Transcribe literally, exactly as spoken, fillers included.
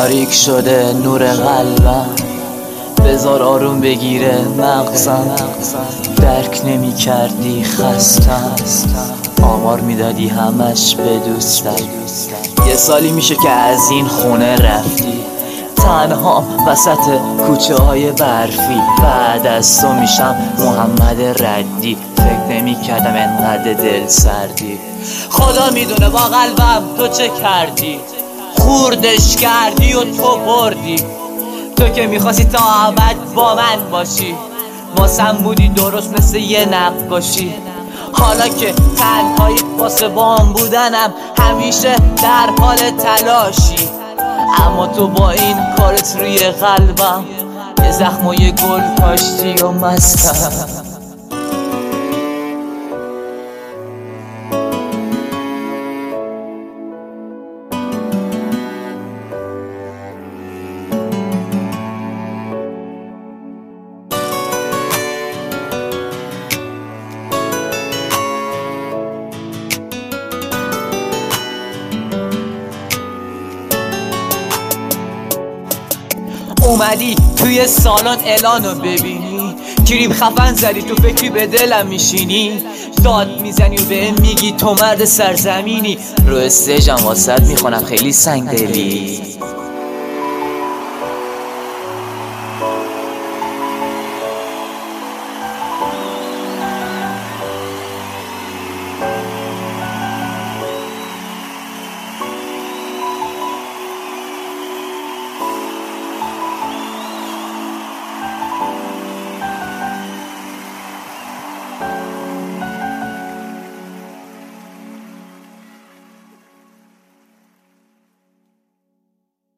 تاریک شده نور قلبم، بذار آروم بگیره مغزم. درک نمی کردی خستم، آمار میدادی همش به دوستم. یه سالی میشه که از این خونه رفتی، تنها وسط کوچه های برفی. بعد از تو میشم محمد ردی، فکر نمی کردم انقدر دل سردی. خدا میدونه با قلبم تو چه کردی، خوردش کردی و تو بردی. تو که میخواستی تا ابد با من باشی، واسم بودی درست مثل یه نقاشی. حالا که تنهایی واسه بام بودنم، همیشه در حال تلاشی. اما تو با این کارت روی قلبم، یه زخم و یه گل کاشتی و مستم. اومدی توی سالن اعلانو ببینی، کریب خفن زدی تو فکری به دلم میشینی. داد میزنی و به میگی تو مرد سرزمینی. رو استیجم واسد میخونم خیلی سنگ دلی،